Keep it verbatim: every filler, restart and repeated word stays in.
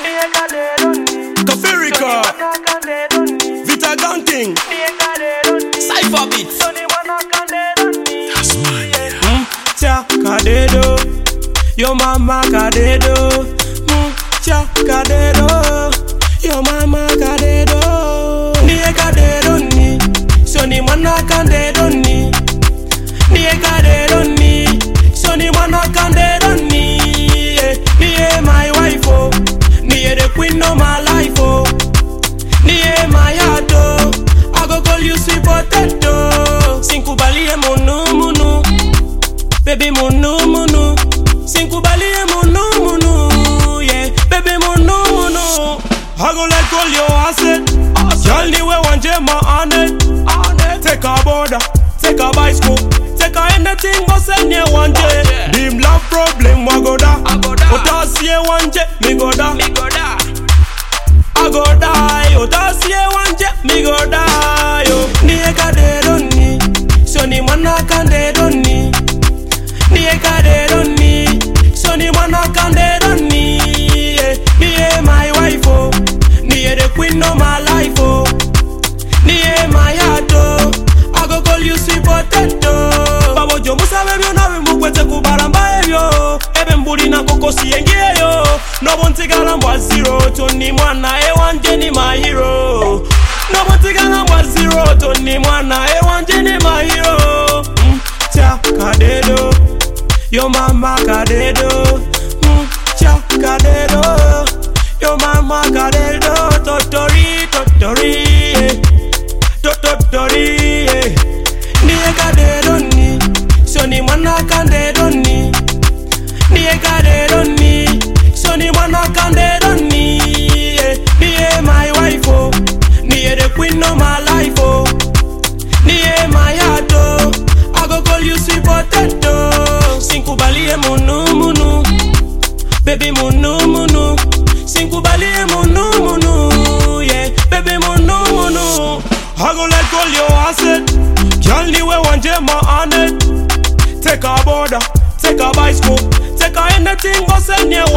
Kafirika, Vita Ganting, Cypher Beats. Mm, Tia Kadedo, your mama Kadedo. Mm, Tia Kadedo, your mama Kadedo. Niye Kadedo ni, so ni mwana Kadedo ni. Niye Kadedo ni, so ni mwana Kadedo ni. Niye my wife oh, niye the queen of my life oh. Niye my heart oh, I go call you sweet potato. Sinkubaliye munu munu, baby munu munu. Sinkubaliye munu munu, yeah, baby munu munu. I go let call your asset, y'all niwe wanje ma anet. Take a border, take a bicycle, take a anything go send ye wanje. Dim love problem wa go da, otasiye wanje mi go da. I go die, otasiye wanje mi go da yo. Niye Kadedo ni, so ni mwana Kadedo ni. Niye Kadedo ni, so ni mwana Kadedo ni. Yeah. Niye my wife oh, niye the queen of my life oh. Niye my heart oh, I go call you sweet potato. Babo jo musa baby unawe mukwete kubaramba ebyo. Ebe mbuli na koko siyengie yo. No bontigala mbwa zero, Tony mwana e wanje ni my hero. No bontigala mbwa zero, Tony mwana e wanje ni my hero. Mm, Tia Kadedo, your mama Kadedo. Mm, Tia Kadedo, your mama Kadedo. Totori, totori, yeah. Totori, yeah. Niye Kadedo ni, so ni mwana Kadedo ni. Niye Kadedo ni, so ni mwana Kadedo ni. Yeah. Niye my wife oh, niye the queen of my life oh. Niye my heart oh, I go call you sweet potato. Sinkubaliye munu munu, baby munu munu. Sinkubaliye munu munu, yeah, baby munu munu. I go let call your asset, y'all niwe wanje ma anet. Take a border, take a bicycle, take a anything go send ye